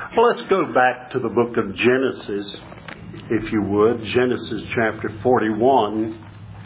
Well, let's go back to the book of Genesis, if you would. Genesis chapter 41.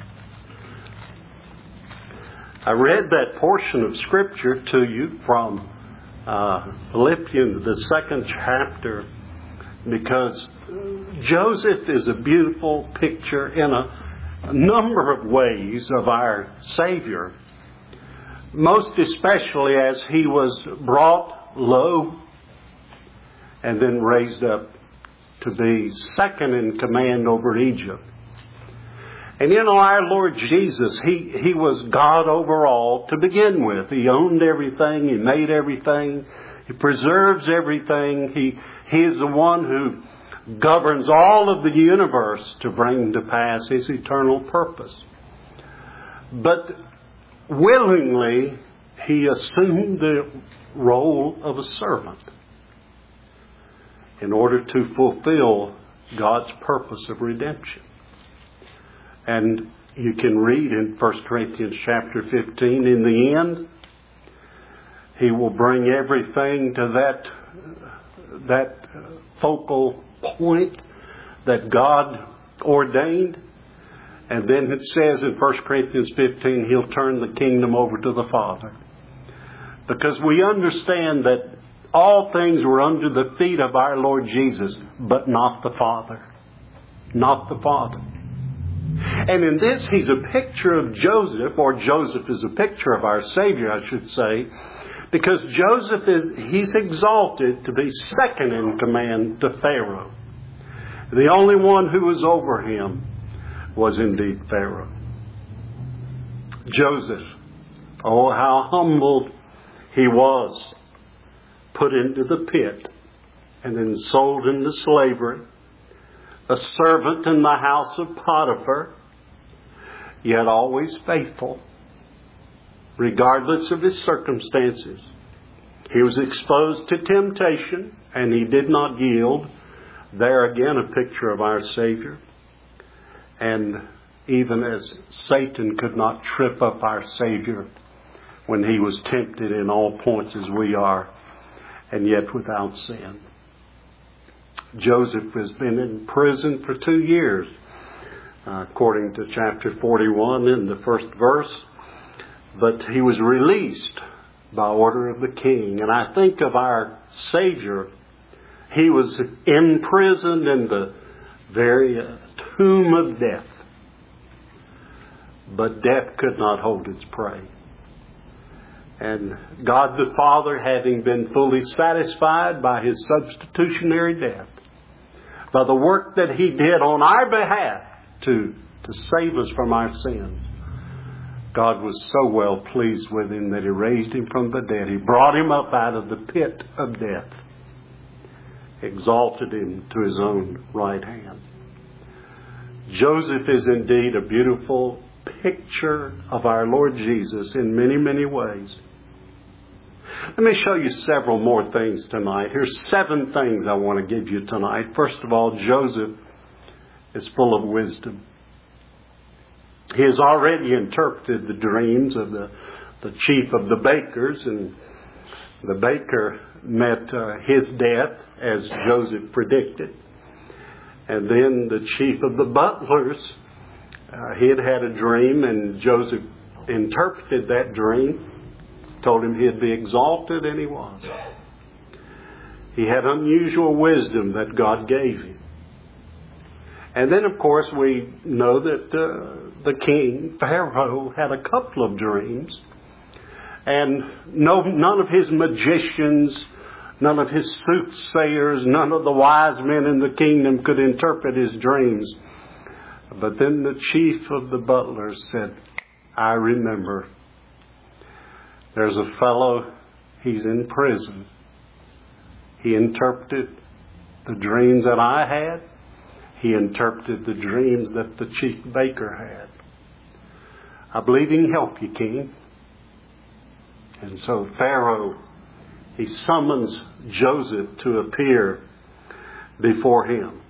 I read that portion of Scripture to you from Philippians, the second chapter, because Joseph is a beautiful picture in a number of ways of our Savior. Most especially as he was brought low and then raised up to be second in command over Egypt. And our Lord Jesus, He was God over all to begin with. He owned everything. He made everything. He preserves everything. He is the one who governs all of the universe to bring to pass His eternal purpose. But willingly, He assumed the role of a servant in order to fulfill God's purpose of redemption. And you can read in 1 Corinthians chapter 15, in the end, He will bring everything to that focal point that God ordained. And then it says in 1 Corinthians 15, He'll turn the kingdom over to the Father. Because we understand that all things were under the feet of our Lord Jesus, but not the Father. Not the Father. And in this, He's a picture of Joseph, or Joseph is a picture of our Savior, I should say, because Joseph he's exalted to be second in command to Pharaoh. The only one who was over him was indeed Pharaoh. Joseph, oh, how humbled he was, put into the pit and then sold into slavery, a servant in the house of Potiphar, yet always faithful, regardless of his circumstances. He was exposed to temptation, and he did not yield. There again, a picture of our Savior. And even as Satan could not trip up our Savior when he was tempted in all points as we are, and yet without sin. Joseph has been in prison for 2 years, according to chapter 41 in the first verse. But he was released by order of the king. And I think of our Savior. He was imprisoned in the very tomb of death. But death could not hold its prey. And God the Father, having been fully satisfied by His substitutionary death, by the work that He did on our behalf to save us from our sins, God was so well pleased with Him that He raised Him from the dead. He brought Him up out of the pit of death, exalted Him to His own right hand. Joseph is indeed a beautiful picture of our Lord Jesus in many, many ways. Let me show you several more things tonight. Here's 7 things I want to give you tonight. First of all, Joseph is full of wisdom. He has already interpreted the dreams of the chief of the bakers, and the baker met his death as Joseph predicted. And then the chief of the butlers, he had a dream, and Joseph interpreted that dream, told him he'd be exalted, and he was. He had unusual wisdom that God gave him. And then, of course, we know that the king, Pharaoh, had a couple of dreams. And none of his magicians, none of his soothsayers, none of the wise men in the kingdom could interpret his dreams. But then the chief of the butlers said, I remember. There's a fellow, he's in prison. He interpreted the dreams that I had. He interpreted the dreams that the chief baker had. I believe he can help you, king. And so Pharaoh, he summons Joseph to appear before him.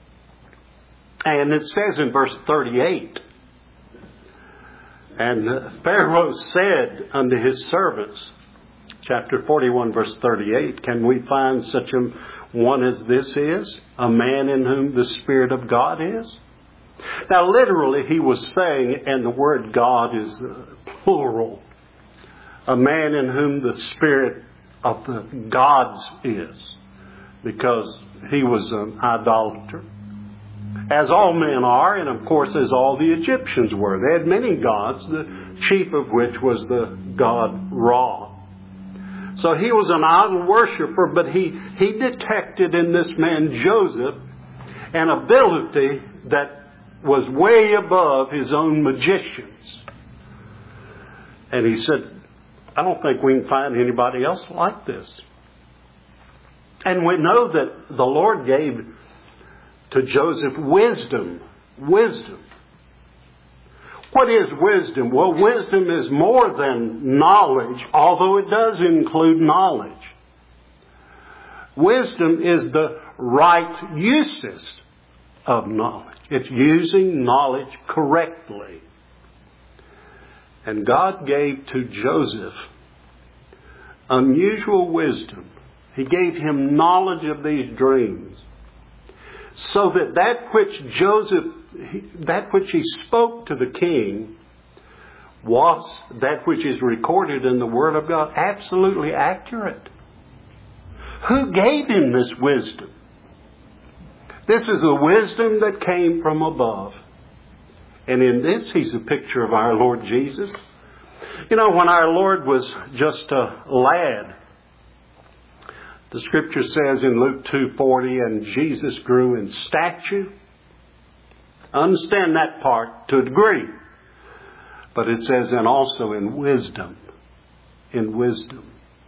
And it says in verse 38, and Pharaoh said unto his servants, chapter 41, verse 38. Can we find such a one as this is? A man in whom the Spirit of God is? Now, literally, he was saying, and the word God is plural, a man in whom the Spirit of the gods is, because he was an idolater. As all men are, and of course as all the Egyptians were. They had many gods, the chief of which was the god Ra. So he was an idol worshiper, but he detected in this man Joseph an ability that was way above his own magicians. And he said, I don't think we can find anybody else like this. And we know that the Lord gave to Joseph wisdom. Wisdom. What is wisdom? Well, wisdom is more than knowledge, although it does include knowledge. Wisdom is the right uses of knowledge. It's using knowledge correctly. And God gave to Joseph unusual wisdom. He gave him knowledge of these dreams, so that which he spoke to the king was that which is recorded in the Word of God absolutely accurate. Who gave him this wisdom? This is the wisdom that came from above. And in this, he's a picture of our Lord Jesus. You know, when our Lord was just a lad, the Scripture says in Luke 2:40, and Jesus grew in stature. I understand that part to a degree. But it says, and also in wisdom. In wisdom.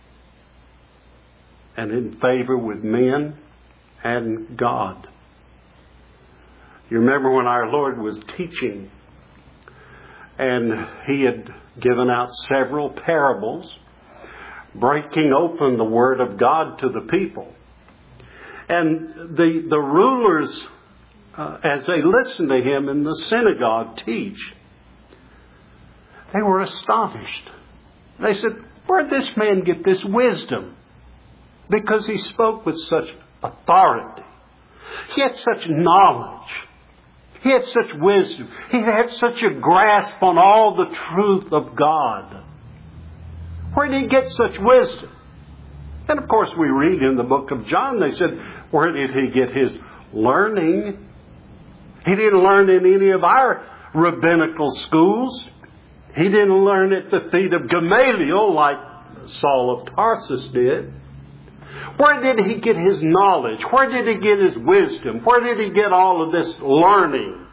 And in favor with men and God. You remember when our Lord was teaching, and he had given out several parables, breaking open the Word of God to the people. And the rulers, as they listened to him in the synagogue teach, they were astonished. They said, where did this man get this wisdom? Because he spoke with such authority. He had such knowledge. He had such wisdom. He had such a grasp on all the truth of God. Where did he get such wisdom? And of course we read in the book of John, they said, where did he get his learning? He didn't learn in any of our rabbinical schools. He didn't learn at the feet of Gamaliel like Saul of Tarsus did. Where did he get his knowledge? Where did he get his wisdom? Where did he get all of this learning?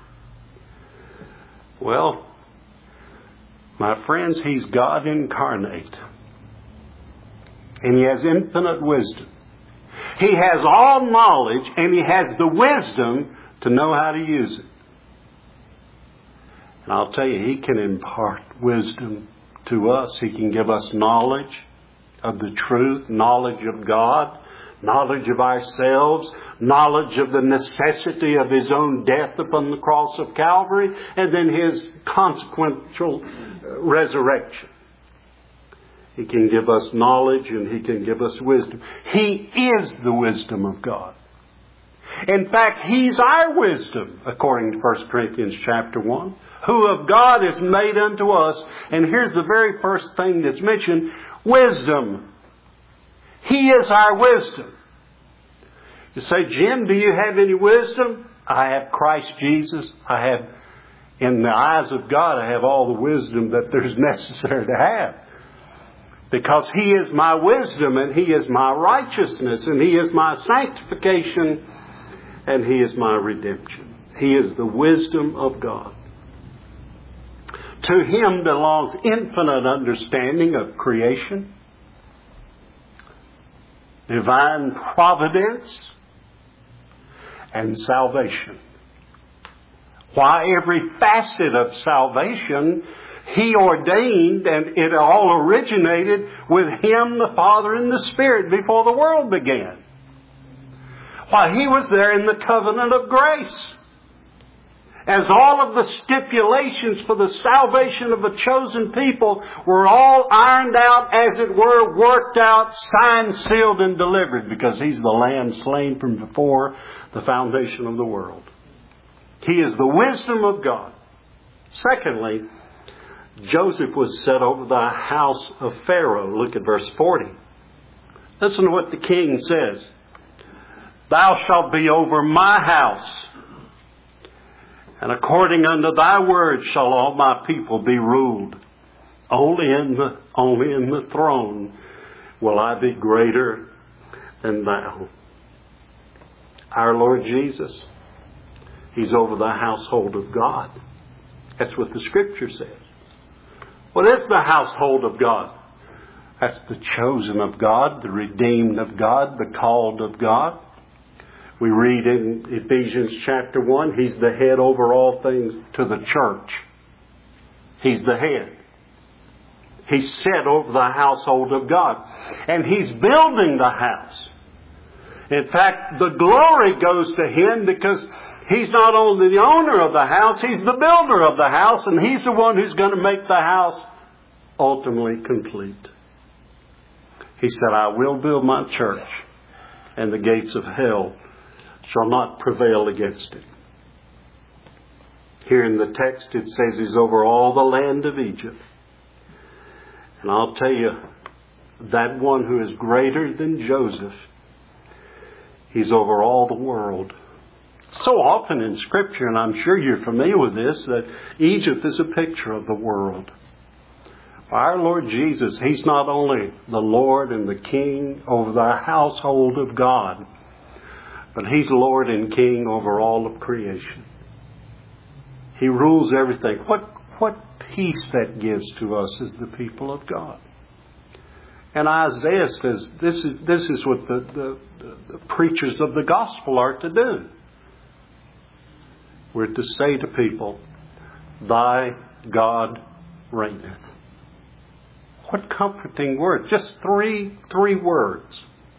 Well, my friends, he's God incarnate. And he has infinite wisdom. He has all knowledge, and he has the wisdom to know how to use it. And I'll tell you, he can impart wisdom to us. He can give us knowledge of the truth, knowledge of God, knowledge of ourselves, knowledge of the necessity of his own death upon the cross of Calvary, and then his consequential resurrection. He can give us knowledge and he can give us wisdom. He is the wisdom of God. In fact, he's our wisdom, according to 1 Corinthians chapter 1. Who of God is made unto us. And here's the very first thing that's mentioned. Wisdom. He is our wisdom. You say, Jim, do you have any wisdom? I have Christ Jesus. I have, in the eyes of God, I have all the wisdom that there's necessary to have. Because he is my wisdom and he is my righteousness and he is my sanctification and he is my redemption. He is the wisdom of God. To him belongs infinite understanding of creation, divine providence, and salvation. Why, every facet of salvation he ordained, and it all originated with him, the Father, and the Spirit before the world began. Why, he was there in the covenant of grace. as all of the stipulations for the salvation of a chosen people were all ironed out, as it were, worked out, signed, sealed, and delivered, because He's the Lamb slain from before the foundation of the world. He is the wisdom of God. Secondly, Joseph was set over the house of Pharaoh. Look at verse 40. Listen to what the king says. Thou shalt be over my house, and according unto thy word shall all my people be ruled. Only in the throne will I be greater than thou. Our Lord Jesus, He's over the household of God. That's what the Scripture says. What is the household of God? That's the chosen of God, the redeemed of God, the called of God. We read in Ephesians chapter 1, He's the head over all things to the church. He's the head. He's set over the household of God. And He's building the house. In fact, the glory goes to Him because He's not only the owner of the house, He's the builder of the house, and He's the one who's going to make the house ultimately complete. He said, I will build my church, and the gates of hell shall not prevail against it. Here in the text it says He's over all the land of Egypt. And I'll tell you, that one who is greater than Joseph, He's over all the world. So often in Scripture, and I'm sure you're familiar with this, that Egypt is a picture of the world. Our Lord Jesus, He's not only the Lord and the King over the household of God, but He's Lord and King over all of creation. He rules everything. What peace that gives to us as the people of God. And Isaiah says this is what the preachers of the gospel are to do. We're to say to people, Thy God reigneth. What comforting words. Just three words.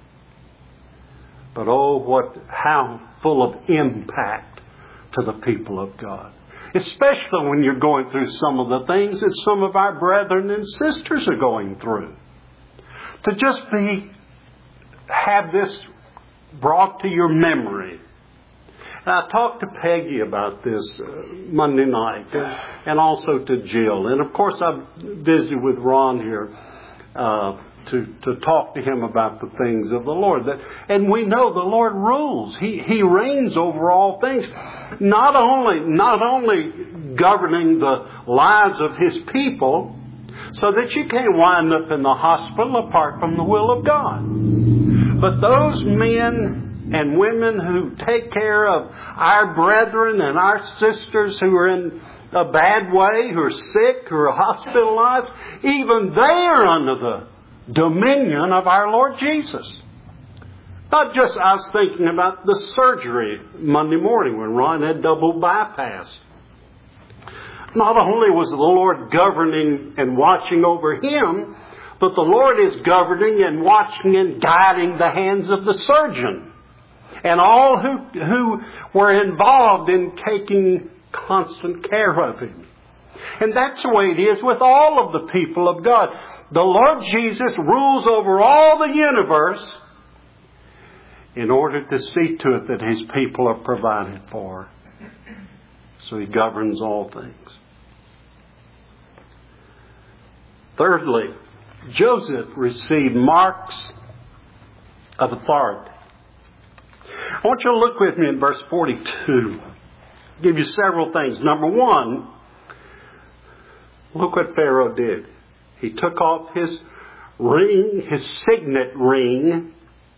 But how full of impact to the people of God. Especially when you're going through some of the things that some of our brethren and sisters are going through. To just have this brought to your memory. And I talked to Peggy about this Monday night, and also to Jill. And of course I'm busy with Ron here to talk to him about the things of the Lord. And we know the Lord rules. He reigns over all things. Not only governing the lives of His people, so that you can't wind up in the hospital apart from the will of God. But those men and women who take care of our brethren and our sisters who are in a bad way, who are sick, who are hospitalized, even they are under the dominion of our Lord Jesus. Not just I was thinking about the surgery Monday morning when Ron had double bypass. Not only was the Lord governing and watching over him, but the Lord is governing and watching and guiding the hands of the surgeon. And all who were involved in taking constant care of him. And that's the way it is with all of the people of God. The Lord Jesus rules over all the universe in order to see to it that His people are provided for. So He governs all things. Thirdly, Joseph received marks of authority. I want you to look with me in verse 42. I'll give you several things. Number one, look what Pharaoh did. He took off his ring, his signet ring.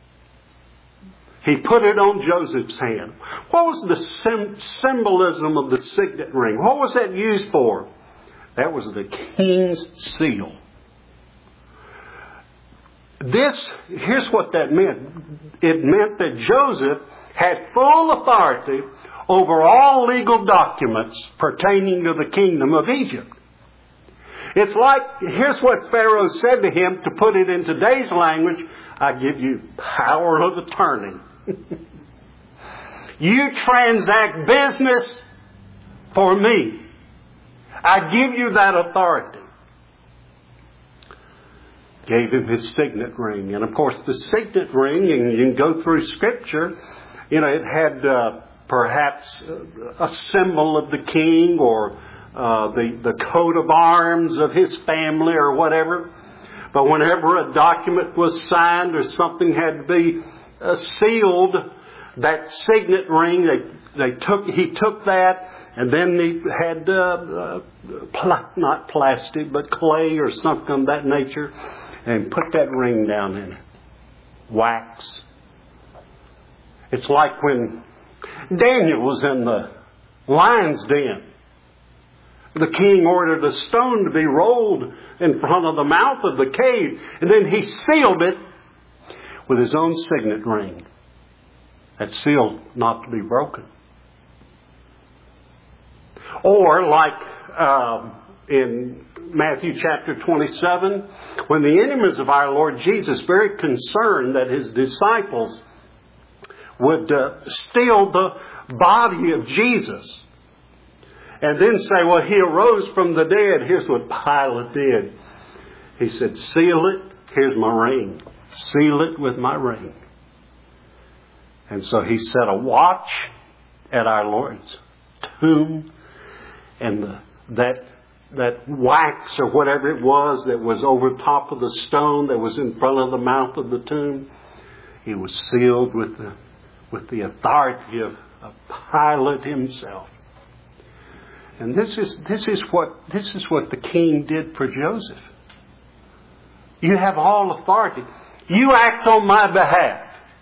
He put it on Joseph's hand. What was the symbolism of the signet ring? What was that used for? That was the king's seal. Here's what that meant. It meant that Joseph had full authority over all legal documents pertaining to the kingdom of Egypt. It's like, here's what Pharaoh said to him, to put it in today's language, I give you power of attorney. You transact business for me. I give you that authority. Gave him his signet ring. And of course the signet ring, and you can go through Scripture, it had perhaps a symbol of the king or the coat of arms of his family or whatever. But whenever a document was signed or something had to be sealed, that signet ring, he took that, and then he had not plastic but clay or something of that nature, and put that ring down in it. Wax. It's like when Daniel was in the lion's den. The king ordered a stone to be rolled in front of the mouth of the cave, and then he sealed it with his own signet ring. That seal not to be broken. Or like in Matthew chapter 27, when the enemies of our Lord Jesus, very concerned that his disciples would steal the body of Jesus, and then say, well, he arose from the dead. Here's what Pilate did. He said, seal it. Here's my ring. Seal it with my ring. And so he set a watch at our Lord's tomb, and that wax or whatever it was that was over top of the stone that was in front of the mouth of the tomb, it was sealed with the authority of Pilate himself. And this is what the king did for Joseph. You have all authority. You act on my behalf.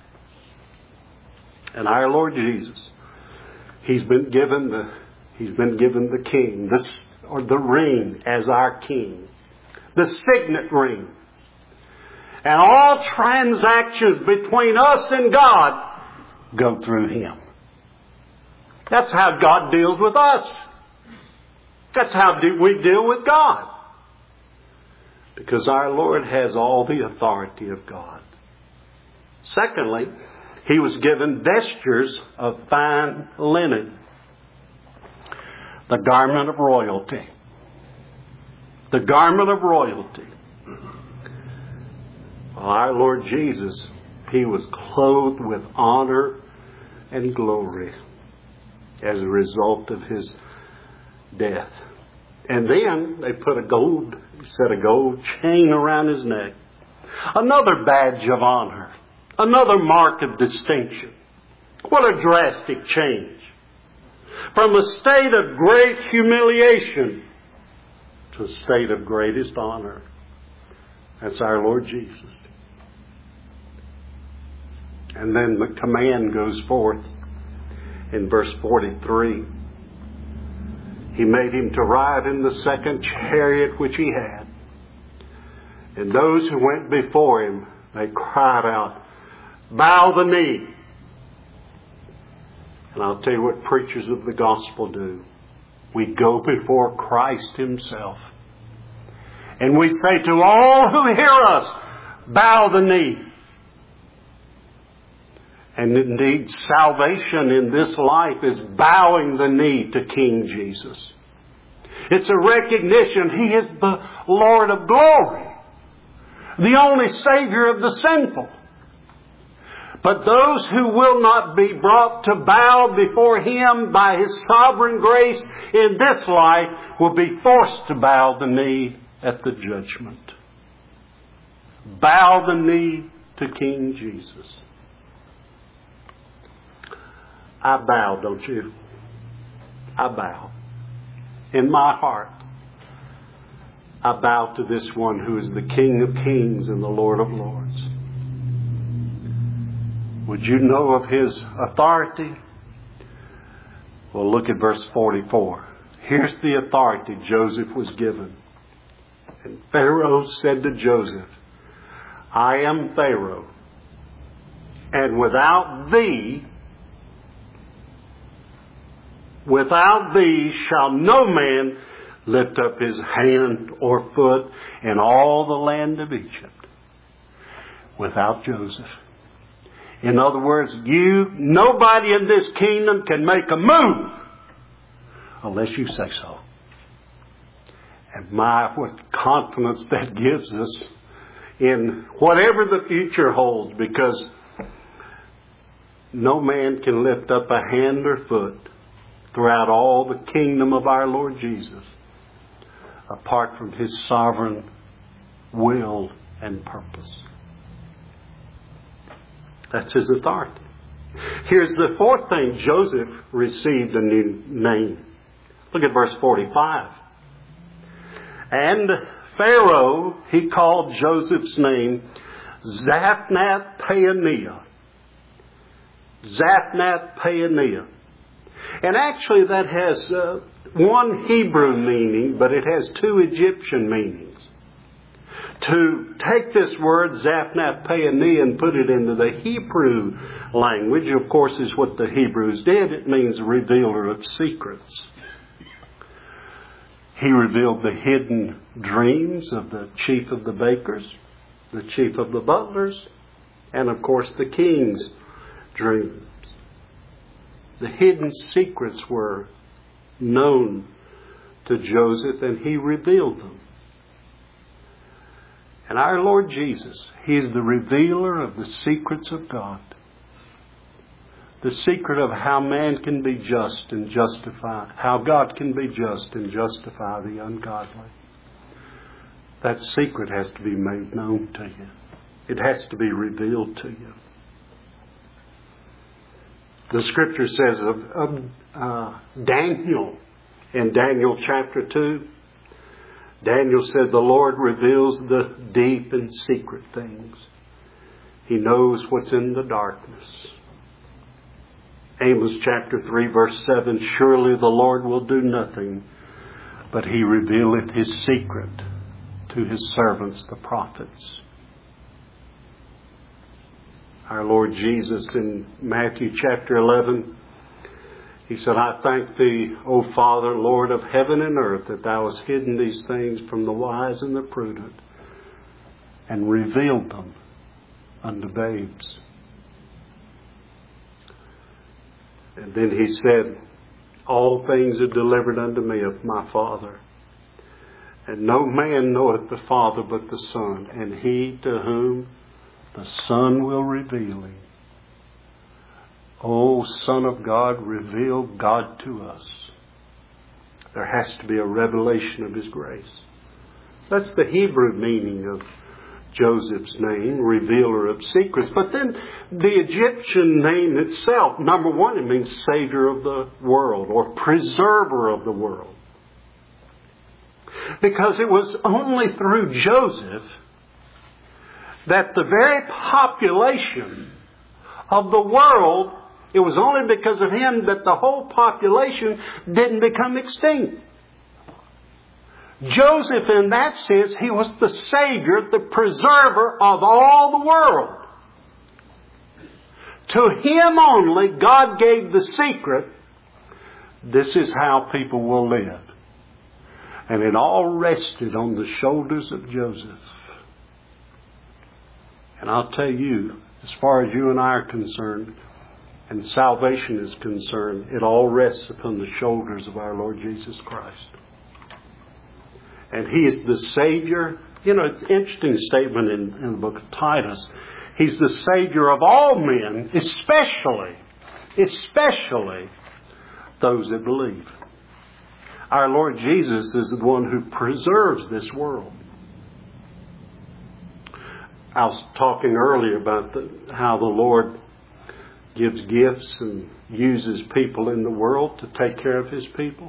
And our Lord Jesus, He's been given the king, the ring as our king, the signet ring. And all transactions between us and God go through Him. That's how God deals with us. That's how we deal with God. Because our Lord has all the authority of God. Secondly, He was given vestures of fine linen. The garment of royalty. The garment of royalty. Well, our Lord Jesus, He was clothed with honor and glory as a result of His death. And then they put a gold chain around His neck. Another badge of honor. Another mark of distinction. What a drastic change. From a state of great humiliation to a state of greatest honor. That's our Lord Jesus. And then the command goes forth in verse 43. He made him to ride in the second chariot which he had. And those who went before him, they cried out, bow the knee. And I'll tell you what preachers of the gospel do. We go before Christ Himself. And we say to all who hear us, bow the knee. And indeed, salvation in this life is bowing the knee to King Jesus. It's a recognition He is the Lord of glory, the only Savior of the sinful. But those who will not be brought to bow before Him by His sovereign grace in this life will be forced to bow the knee at the judgment. Bow the knee to King Jesus. I bow, don't you? I bow. In my heart, I bow to this one who is the King of kings and the Lord of lords. Would you know of His authority? Well, look at verse 44. Here's the authority Joseph was given. And Pharaoh said to Joseph, I am Pharaoh, and without thee shall no man lift up his hand or foot in all the land of Egypt. Without Joseph. In other words, nobody in this kingdom can make a move unless you say so. And my, what confidence that gives us in whatever the future holds, because no man can lift up a hand or foot throughout all the kingdom of our Lord Jesus apart from His sovereign will and purpose. That's His authority. Here's the fourth thing. Joseph received a new name. Look at verse 45. And Pharaoh, he called Joseph's name Zaphnath-Paaneah. Zaphnath-Paaneah. And actually that has one Hebrew meaning, but it has two Egyptian meanings. To take this word Zaphnath-Paaneah and put it into the Hebrew language, of course, is what the Hebrews did. It means revealer of secrets. He revealed the hidden dreams of the chief of the bakers, the chief of the butlers, and of course the king's dreams. The hidden secrets were known to Joseph, and he revealed them. And our Lord Jesus, He is the revealer of the secrets of God. The secret of how man can be just and justify, how God can be just and justify the ungodly. That secret has to be made known to you. It has to be revealed to you. The Scripture says of Daniel in Daniel chapter 2, Daniel said, the Lord reveals the deep and secret things. He knows what's in the darkness. Amos chapter 3 verse 7, surely the Lord will do nothing, but He revealeth His secret to His servants, the prophets. Our Lord Jesus in Matthew chapter 11, He said, I thank Thee, O Father, Lord of heaven and earth, that Thou hast hidden these things from the wise and the prudent and revealed them unto babes. And then He said, all things are delivered unto me of my Father. And no man knoweth the Father but the Son, and He to whom the Son will reveal Him. O Son of God, reveal God to us. There has to be a revelation of His grace. That's the Hebrew meaning of Joseph's name, revealer of secrets. But then the Egyptian name itself, number one, it means Savior of the world or preserver of the world. Because it was only through Joseph that the very population of the world, it was only because of him that the whole population didn't become extinct. Joseph, in that sense, he was the Savior, the preserver of all the world. To him only, God gave the secret. This is how people will live. And it all rested on the shoulders of Joseph. And I'll tell you, as far as you and I are concerned, and salvation is concerned, it all rests upon the shoulders of our Lord Jesus Christ. And He is the Savior. You know, it's an interesting statement in the book of Titus. He's the Savior of all men, especially those that believe. Our Lord Jesus is the one who preserves this world. I was talking earlier about how the Lord gives gifts and uses people in the world to take care of His people.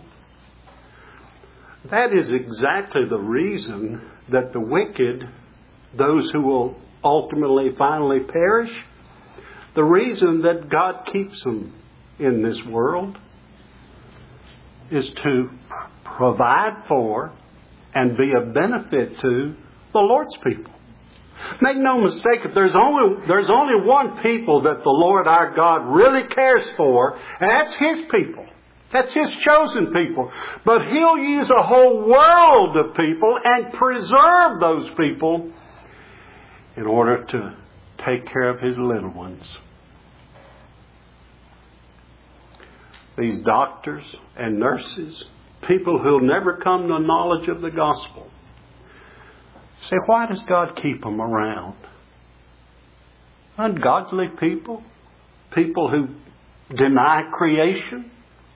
That is exactly the reason that the wicked, those who will ultimately, finally perish, the reason that God keeps them in this world is to provide for and be of benefit to the Lord's people. Make no mistake, if there's only one people that the Lord our God really cares for, and that's His people. That's His chosen people. But He'll use a whole world of people and preserve those people in order to take care of His little ones. these doctors and nurses, people who'll never come to knowledge of the gospel, say, why does God keep them around? Ungodly people, people who deny creation,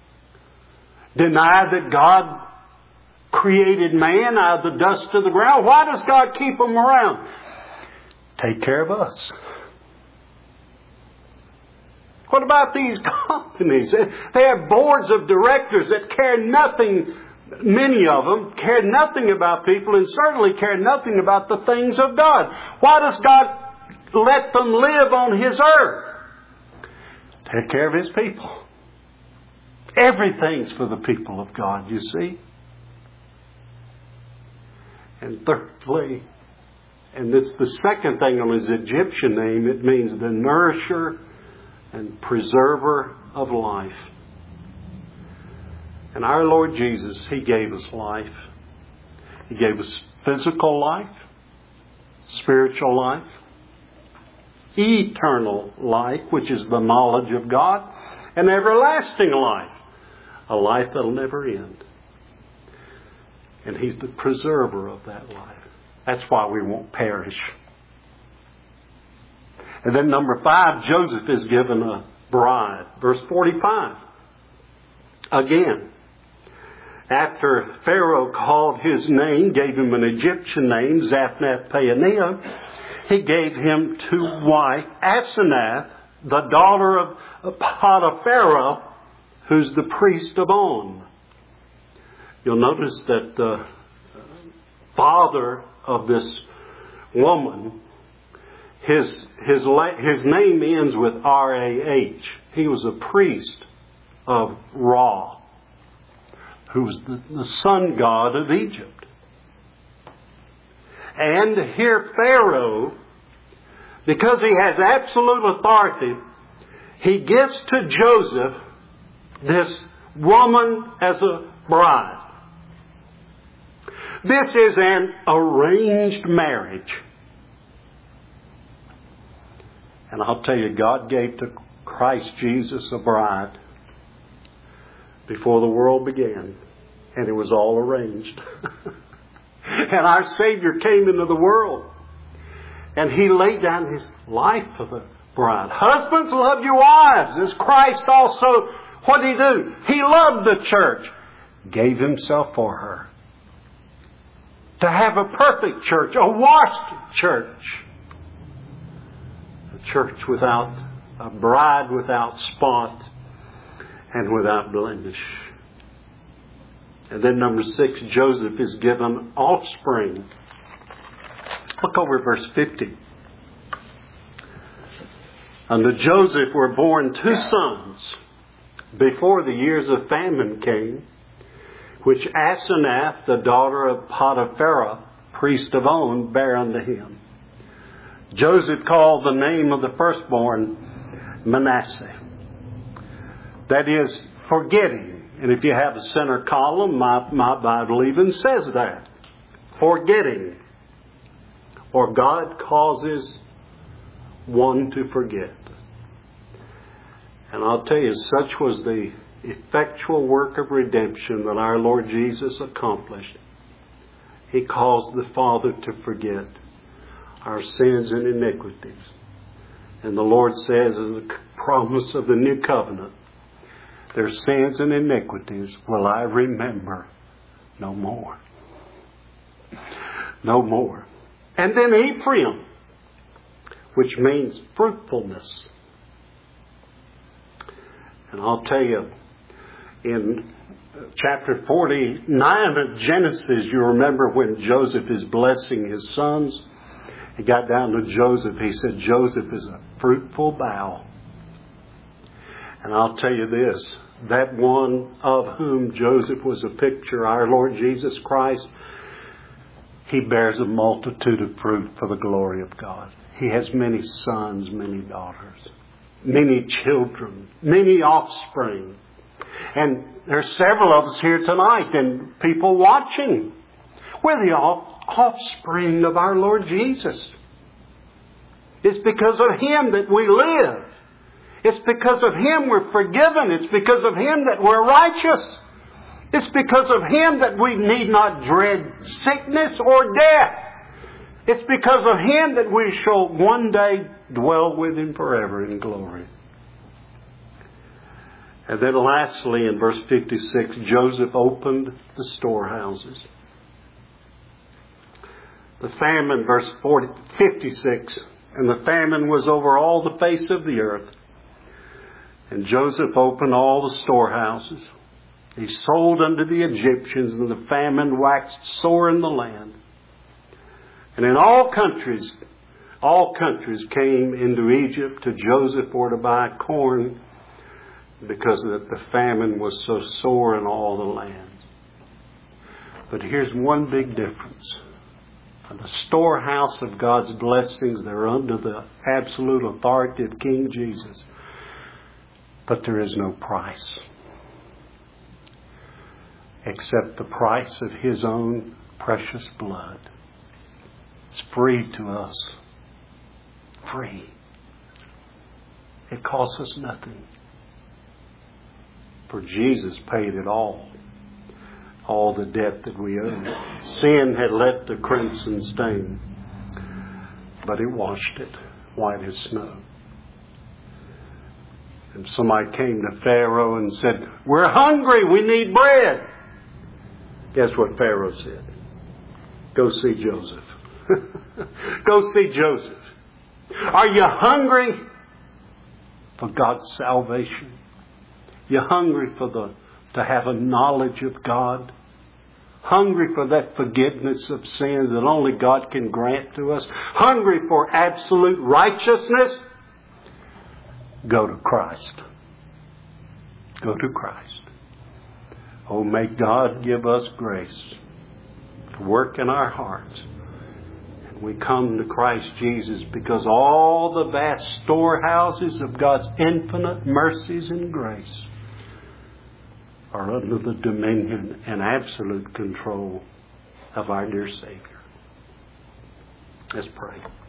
deny that God created man out of the dust of the ground. Why does God keep them around? Take care of us. What about these companies? They have boards of directors that care nothing, many of them care nothing about people and certainly care nothing about the things of God. Why does God let them live on His earth? Take care of His people. Everything's for the people of God, you see. And thirdly, and it's the second thing on His Egyptian name, it means the nourisher and preserver of life. And our Lord Jesus, He gave us life. He gave us physical life, spiritual life, eternal life, which is the knowledge of God, and everlasting life, a life that'll never end. And He's the preserver of that life. That's why we won't perish. And then number 5, Joseph is given a bride. Verse 45. Again, after Pharaoh called his name, gave him an Egyptian name, Zaphnath-Paaneah, he gave him to wife Asenath, the daughter of Potiphar, who's the priest of On. You'll notice that the father of this woman, his name ends with R-A-H. He was a priest of Ra, who was the sun god of Egypt. And here Pharaoh, because he has absolute authority, he gives to Joseph this woman as a bride. This is an arranged marriage. And I'll tell you, God gave to Christ Jesus a bride before the world began. And it was all arranged. And our Savior came into the world. And He laid down His life for the bride. Husbands, love your wives. As Christ also, what did He do? He loved the church. Gave Himself for her. To have a perfect church, a washed church. A church without, a bride without spot and without blemish. And then number 6, Joseph is given offspring. Look over verse 50. Unto Joseph were born 2 sons before the years of famine came, which Asenath, the daughter of Potiphar, priest of On, bare unto him. Joseph called the name of the firstborn Manasseh. That is, forgetting. And if you have a center column, my Bible even says that. Forgetting. Or God causes one to forget. And I'll tell you, such was the effectual work of redemption that our Lord Jesus accomplished. He caused the Father to forget our sins and iniquities. And the Lord says in the promise of the new covenant, their sins and iniquities will I remember no more. No more. And then Ephraim, which means fruitfulness. And I'll tell you, in chapter 49 of Genesis, you remember when Joseph is blessing his sons. He got down to Joseph. He said, Joseph is a fruitful bough. And I'll tell you this, that one of whom Joseph was a picture, our Lord Jesus Christ, He bears a multitude of fruit for the glory of God. He has many sons, many daughters, many children, many offspring. And there's several of us here tonight and people watching. We're the offspring of our Lord Jesus. It's because of Him that we live. It's because of Him we're forgiven. It's because of Him that we're righteous. It's because of Him that we need not dread sickness or death. It's because of Him that we shall one day dwell with Him forever in glory. And then lastly, in verse 56, Joseph opened the storehouses. The famine, verse 56, and the famine was over all the face of the earth. And Joseph opened all the storehouses. He sold unto the Egyptians, and the famine waxed sore in the land. And in all countries came into Egypt to Joseph for to buy corn, because the famine was so sore in all the land. But here's one big difference. The storehouse of God's blessings, they're under the absolute authority of King Jesus. But there is no price except the price of His own precious blood. It's free to us. Free. It costs us nothing. For Jesus paid it all the debt that we owed. Sin had left the crimson stain, but it washed it white as snow. And somebody came to Pharaoh and said, "We're hungry, we need bread." Guess what Pharaoh said? Go see Joseph. Go see Joseph. Are you hungry for God's salvation? You hungry to have a knowledge of God? Hungry for that forgiveness of sins that only God can grant to us? Hungry for absolute righteousness? Go to Christ. Go to Christ. Oh, may God give us grace to work in our hearts. And we come to Christ Jesus because all the vast storehouses of God's infinite mercies and grace are under the dominion and absolute control of our dear Savior. Let's pray.